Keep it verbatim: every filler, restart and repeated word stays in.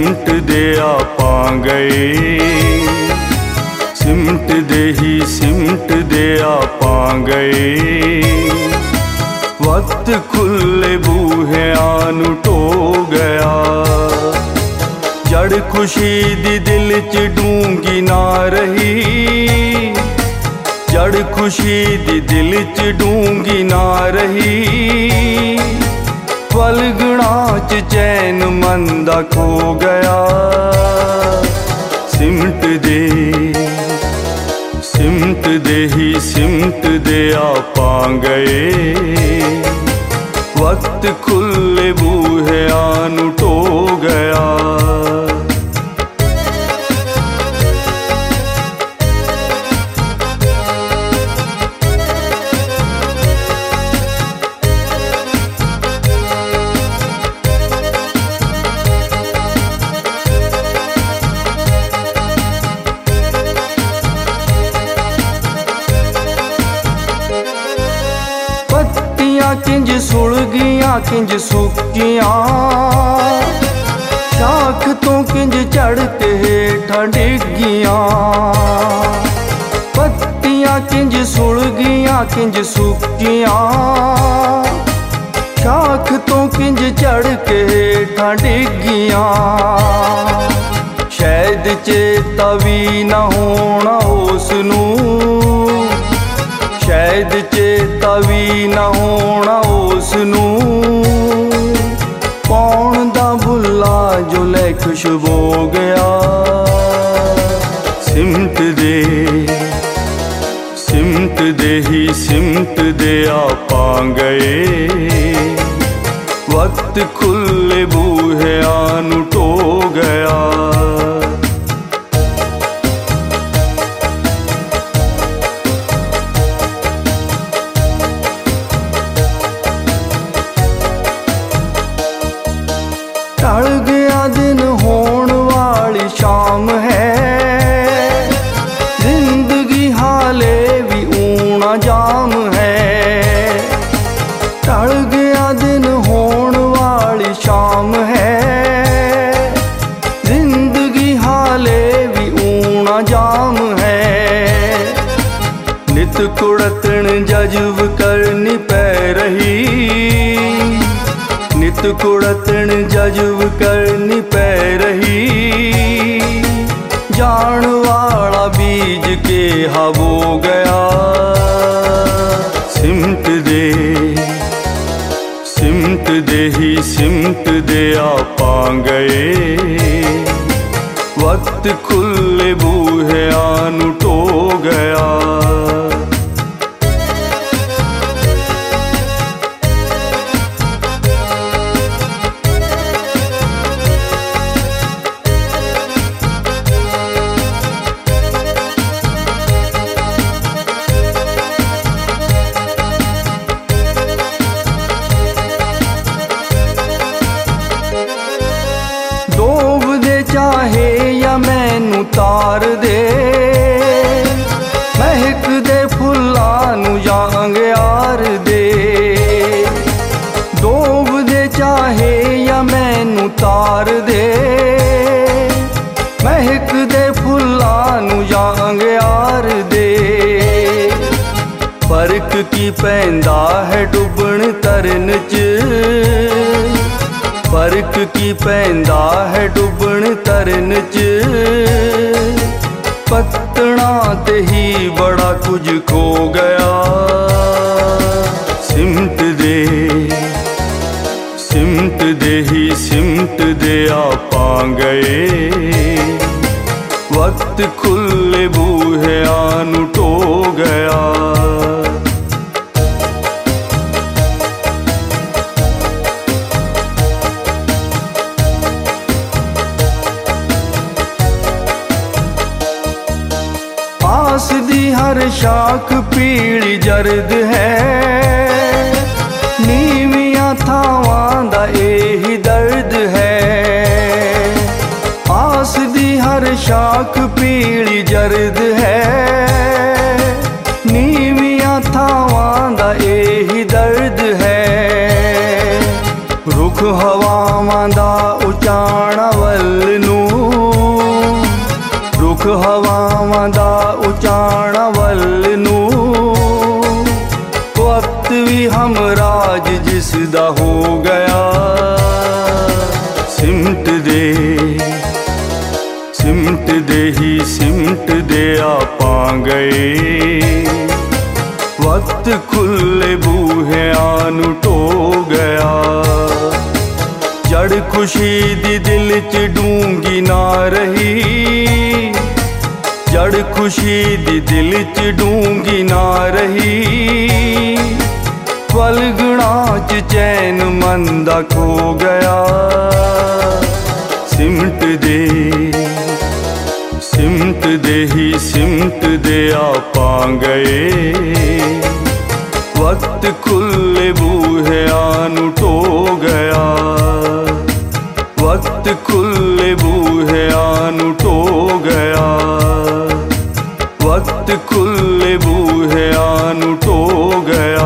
सिमट दे आपां गए, सिमट दे ही सिमट दे आपां गए। वक्त खुले बूहे आनू टो गया, जड़ खुशी दी दिल च डूंगी ना रही, जड़ खुशी दी दिल च डूंगी ना रही। फलगना च चैन मंदा खो गया, सिमट दे सिमट दे ही सिमट दे आपां गए। वक्त खुले बूहे आनू टो गया। किंज सुल गियां किंज सुकियां, शाख तो किंज चढ़ के हेठां डिगियां। पत्तियां किंज सुल गियां किंज सुकियां, शाख तो किंज चढ़ के हेठां डिगियां। शायद चेता भी ना होना उसनू, शायद चेता भी ना होना उसनू। कौन दा बुला जो ले खुशबो गया, सिमट दे सिमट दे ही सिमट दे आपां गए। वक्त खुले बूहे आनू टो गया। टल गया दिन होण वाली शाम है, जिंदगी हाले भी ऊना जाम है। टल गया दिन होण वाली शाम है, जिंदगी हाले भी ऊना जाम है। नित कुड़तन जज्ब करनी पै रही, नित कुड़तन जज्ब करनी पै रही। जान वाला बीज के हबो गया, सिमट दे सिमट दे ही सिमट दे आपां गए। वक्त खुले बूहे आनू टो गया। डोब दे चाहे या मैनू तार दे, महक दे फुल्लां नू जांग यार दे। डोब दे चाहे या मैनू तार दे, महक दे फुल्लां नू जांग यार दे। फर्क की पैंदा है डुबण तरन च, फर्क की पैंदा है डुबण तरन च। पत्तना ते ही बड़ा कुछ खो गया, सिमट दे सिमट दे ही सिमट दे आपां गए। वक्त खुले बूहे आनू टो गया। आस दी हर शाख पीली जर्द है, नीवियां थावां दा एही दर्द है। आस दी हर शाख पीली जर्द है, नीवियां थावां दा एही दर्द है। रुख हवावां दा उचाणा वल गए। वक्त खुले बूहे आन टो गया। जड़ खुशी दी दिल च डूंगी ना रही। जड़ खुशी दी दिल च डूंगी ना रही। पलगना च चैन मंदा खो गया। सिमट दे सिमट दे ही सिमट दे आपां गए। वक्त खुले बूहे आन टो गया। वक्त खुले बूहे आन टो गया। वक्त खुले बूहे आन टो गया।